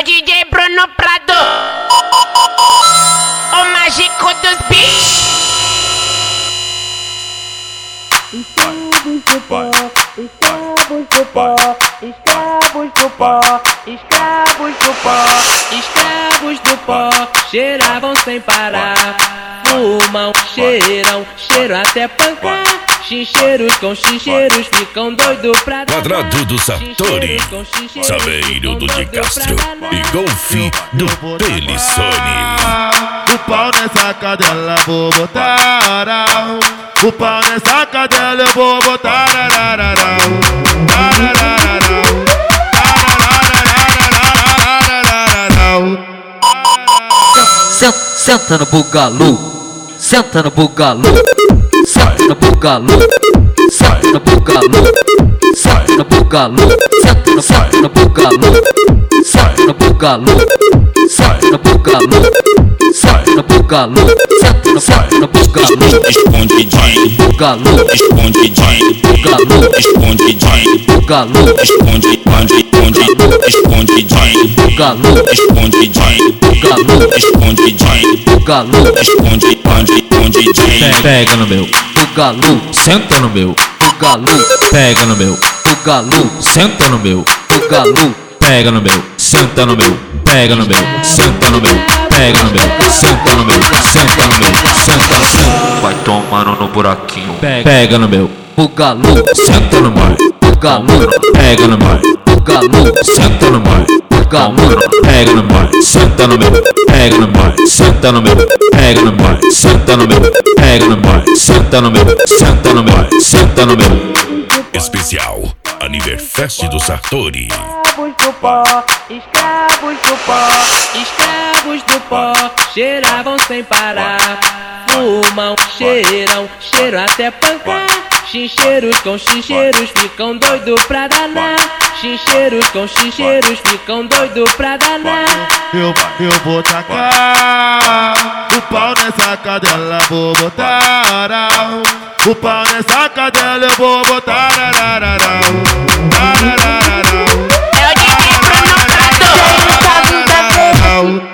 o DJ Bruno Prado, o mágico dos beats. Escravos do pó, escravos do pó, escravos do pó, escravos do pó, escravos do pó, cheiravam sem parar, fumam, cheiram, cheiro até pancar. Chincheiros com chincheiros ficam doido pra dar. Quadrado do Sartori, Saveiro do de Castro e Golfe do Pelissone. O pau nessa cadela vou botar. O pau nessa cadela eu vou botar. Senta no bugalu, senta no bugalu, senta no bugalu, senta no bugalu, senta no bugalu, senta no bugalu, senta no bugalu, senta no bugalu, senta no bugalu, senta no bugalu. Escondidinho, Bugalu, escondidinho, bugalu, escondidinho, bugalu, escondidinho, bugalu, escondidinho, bugalu, escondidinho, bugalu, escondidinho. Pega no meu, bugalu, senta no meu, bugalu, pega no meu, bugalu, senta no meu, bugalu, pega no meu, senta no meu, pega no meu, senta no meu, pega no meu, senta no meu, senta no meu, senta no meu. Vai tomando no buraquinho. Pega no meu, bugalu, senta no meu, bugalu, pega no meu, bugalu, senta no meu, bugalu, pega no meu, senta no meu, pega no meu, senta no meu, pega no meu, senta no meu, pega no meu, senta no meu, senta no meu, senta no meu. Especial Aniverfest do Sartori. Escravos do pó, escravos do pó, escravos do pó, cheiravam sem parar, fumam, cheiram, cheiro até pancar. Chincheiros com chincheiros ficam doido pra danar. Chincheiros com chincheiros ficam doido pra danar. Eu vou tacar o pau nessa cadela, vou botar. O pau nessa cadela eu vou botar. É o DJ Bruno Prado.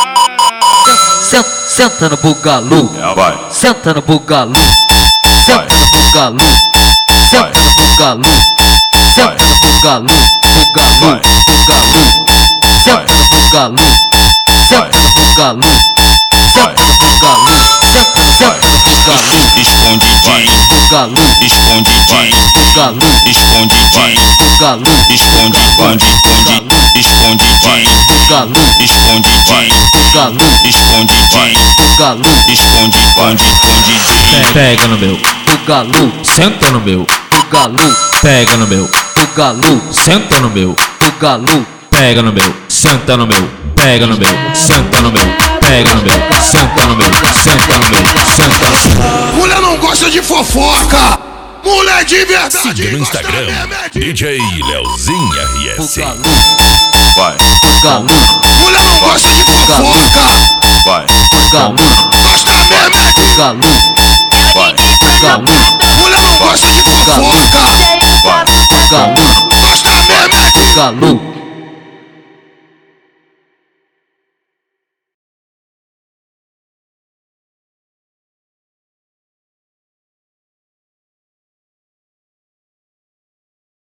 senta no bugalu, senta no bugalu, senta no bugalu, senta no bugalu, senta no bugalu, bugalu, bugalu, senta no bugalu, senta no bugalu, senta no bugalu, senta no bugalu, Escondidinho, bugalu, escondidinho, bugalu, escondidinho, bugalu, escondidinho, bugalu, escondidinho, bugalu, escondidinho, bugalu, escondidinho. Pega no meu, bugalu, senta no meu, bugalu, pega no meu, bugalu, senta no meu, bugalu, pega no meu, senta no meu, pega no meu, senta no meu, pega no meu, senta no meu, senta no meu, senta no meu. Mulher não gosta de fofoca. Mulher de verdade. Siga no Instagram, DJ Leozinho RS. bugalu, Vai, bugalu, Mulher não gosta de fofoca. vai, bugalu, Gosta mesmo. bugalu, vai, bugalu, Mulher não gosta de fofoca. vai. bugalu, Gosta mesmo. bugalu,